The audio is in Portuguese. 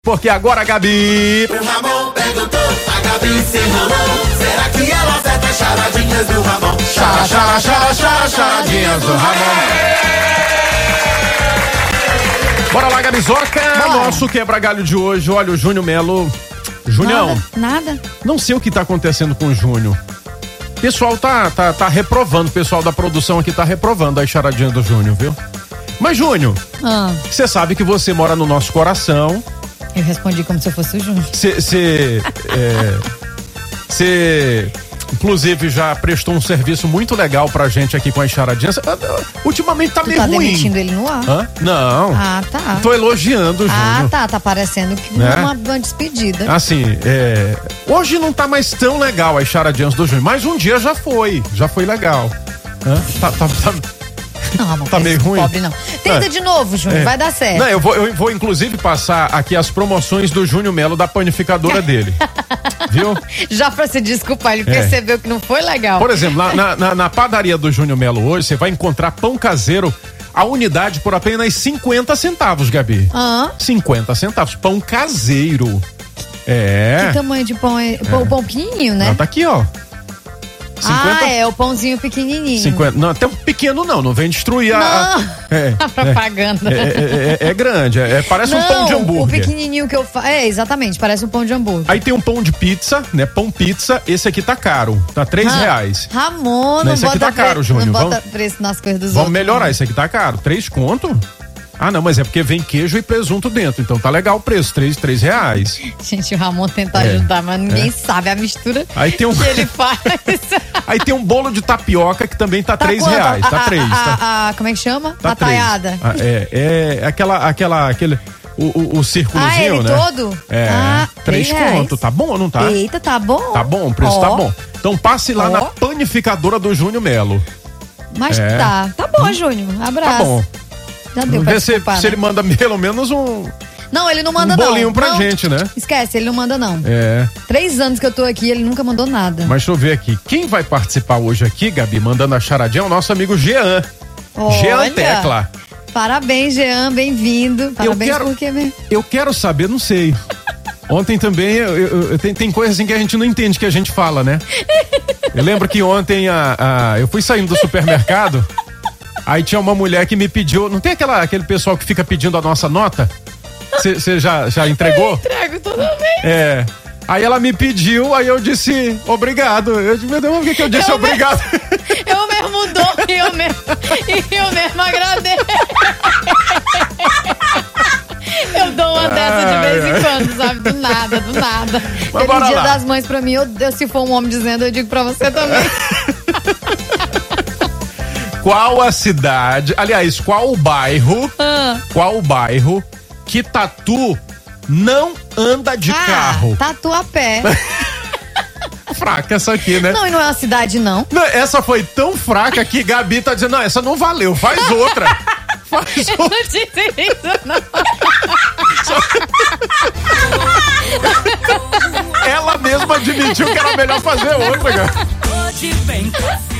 Porque agora, Gabi... O Ramon perguntou, a Gabi se enrolou. Será que ela acerta as charadinhas do Ramon? Charadinhas do Ramon. Bora lá, Gabizoca. Nosso quebra-galho de hoje. Olha, o Júnior Melo. Junião. Nada. Não sei o que tá acontecendo com o Júnior. O pessoal tá reprovando. O pessoal da produção aqui tá reprovando as charadinhas do Júnior, viu? Mas, Júnior, você sabe que você mora no nosso coração. Eu respondi como se eu fosse o Júnior. Você, inclusive, já prestou um serviço muito legal pra gente aqui com as charadinhas. Ultimamente tá meio ruim. Tá demitindo ele no ar? Hã? Não. Ah, tá. Tô elogiando o Júnior. Tá parecendo que Né? uma despedida. Assim, hoje não tá mais tão legal as charadinhas do Júnior, mas um dia já foi legal. Hã? Não, Ramon, tá meio ruim? Pobre não. Tenta de novo, Júnior, vai dar certo. Não, eu vou inclusive passar aqui as promoções do Júnior Melo da panificadora dele. Viu? Já pra se desculpar, ele percebeu que não foi legal. Por exemplo, na padaria do Júnior Melo hoje, você vai encontrar pão caseiro, a unidade por apenas 50 centavos, Gabi. 50 centavos, pão caseiro. Que tamanho de pão é? Pão pequenininho, né? Não, tá aqui, ó. 50... é o pãozinho pequenininho. 50... Não, até um pequeno não vem destruir a propaganda. É grande, parece um pão de hambúrguer. O pequenininho que eu faço, exatamente, parece um pão de hambúrguer. Aí tem um pão de pizza, né, pão pizza, esse aqui tá caro, tá R$3. Ramon, não esse aqui tá caro, Júnior. Não bota preço nas coisas dos outros. Vamos melhorar, esse aqui tá caro, 3 conto? Ah, não, mas é porque vem queijo e presunto dentro, então tá legal o preço, R$3. Gente, o Ramon tenta ajudar, mas ninguém sabe a mistura aí tem que ele faz. Aí tem um bolo de tapioca que também tá R$3, tá 3. Como é que chama? Tá a taiada. Aquele... O círculozinho, ele né? todo? 3 conto, tá bom ou não tá? Eita, tá bom. Tá bom, o preço tá bom. Então passe lá na panificadora do Júnior Melo. Mas tá bom, Júnior, abraço. Tá bom. Já deu pra desculpar, se ele manda pelo menos Não, ele não manda não. Um bolinho pra gente, né? Esquece, ele não manda não. 3 anos que eu tô aqui, ele nunca mandou nada. Mas deixa eu ver aqui, quem vai participar hoje aqui, Gabi, mandando a charadinha, é o nosso amigo Jean. Jean Tecla. Parabéns, Jean, bem-vindo. Parabéns por quê mesmo? Eu quero saber, não sei. Ontem também, tem coisas assim que a gente não entende que a gente fala, né? Eu lembro que ontem eu fui saindo do supermercado, aí tinha uma mulher que me pediu, não tem aquele pessoal que fica pedindo a nossa nota? Você já entregou? Eu entrego toda vez. Aí ela me pediu, aí eu disse obrigado. Eu disse, meu Deus, por que eu disse obrigado? Eu mesmo dou e eu mesmo agradeço. Eu dou uma dessa de vez em quando, sabe? Do nada. Aquele dia das mães pra mim, se for um homem dizendo, eu digo pra você também. Qual a cidade, aliás, qual o bairro que Tatu não anda de carro? Tatuapé. Fraca essa aqui, né? Não, e não é uma cidade, não. Essa foi tão fraca que Gabi tá dizendo, não, essa não valeu, faz outra. Eu não disse isso, não. Ela mesma admitiu que era melhor fazer outra, cara.